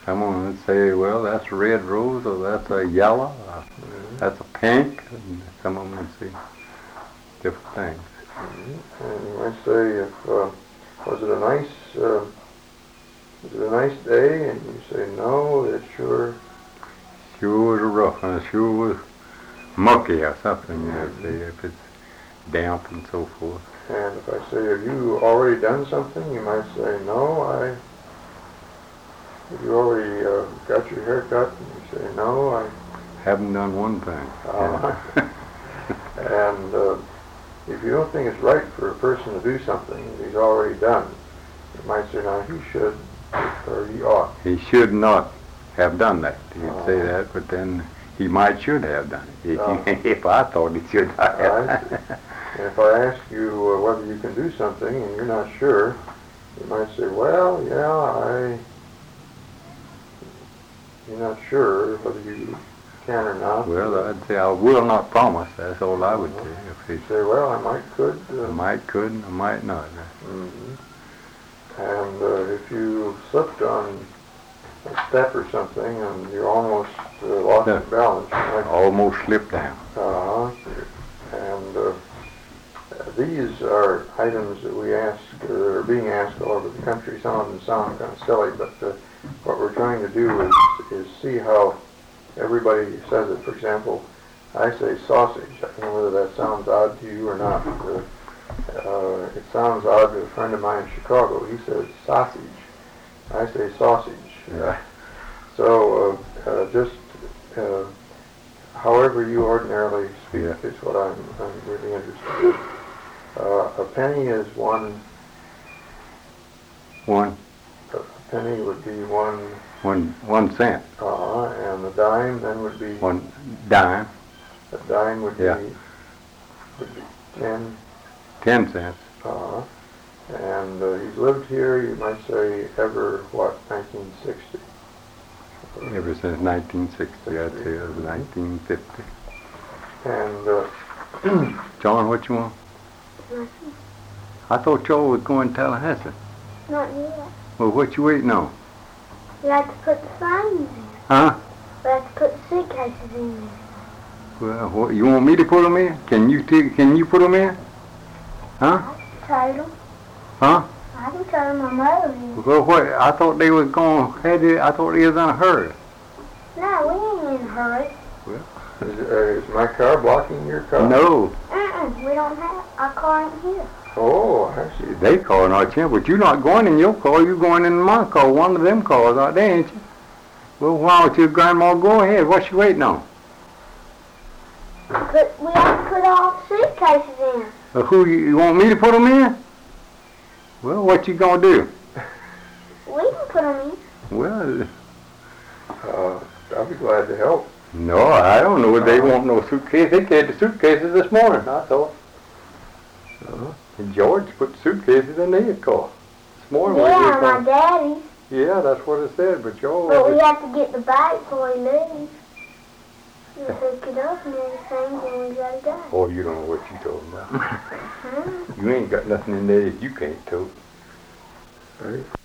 Someone would say, well, that's a red rose, or that's a yellow, or that's a pink, and some of them would say different things. And you might say, if was it a nice day? And you say, no, it sure was a rough one. It sure was mucky or something. You know, say if it's damp and so forth. And if I say, have you already done something? You might say, no, have you already got your hair cut? And you say, no, I haven't done one thing. And if you don't think it's right for a person to do something that he's already done, you might say, now he should, or he ought. He should not have done that. You'd say that, but then he should have done it. If I thought he should have. And if I ask you whether you can do something and you're not sure, you might say, well, yeah, you're not sure whether you can or not. Well, I'd say I will not promise. That's all I would say. If he say, well, I might could. I might could, I might not. Mm-hmm. And if you slipped on a step or something and you almost lost your balance, you might almost slipped down. And these are items that we ask, or are being asked all over the country. Some of them sound kind of silly, but what we're trying to do is see how everybody says it. For example, I say sausage. I don't know whether that sounds odd to you or not. It sounds odd to a friend of mine in Chicago. He says sausage. I say sausage. So just however you ordinarily speak is what I'm really interested in. A penny is one. A penny would be one cent. And the dime then would be 1 dime. A dime would be 10 cents. And he's lived here, you might say, ever, 1960? Ever since 1960, I'd say it was 1950. And, John, what you want? Nothing. I thought y'all was going to Tallahassee. Not yet. Well, what you waiting on? We have to put the signs in. Huh? We have to put the suitcases in there. Well, you want me to put them in? Can you put them in? Huh? I can tell them. Huh? I can tell them my mother is. Well, what? I thought they was going to I thought they was in a hurry. No, we ain't in a hurry. Well, is my car blocking your car? No. We don't have, our car ain't here. Oh, I see. They car not here, but you're not going in your car. You're going in my car, one of them cars out there, ain't you? Well, why don't your grandma go ahead? What you waiting on? But we have to put all the suitcases in. Who you want me to put them in? Well, what you gonna do? We can put them in. Well, I'll be glad to help. no, I don't know. They want no suitcase. They carried the suitcases this morning, I thought. And George put suitcases in his car this morning. Yeah, my daddy's. Yeah, that's what it said, but y'all... But we have to get the bag before he leaves. We pick it up and everything, then we gotta go. Oh, you don't know what you talking about. You ain't got nothing in there that you can't tote. Right.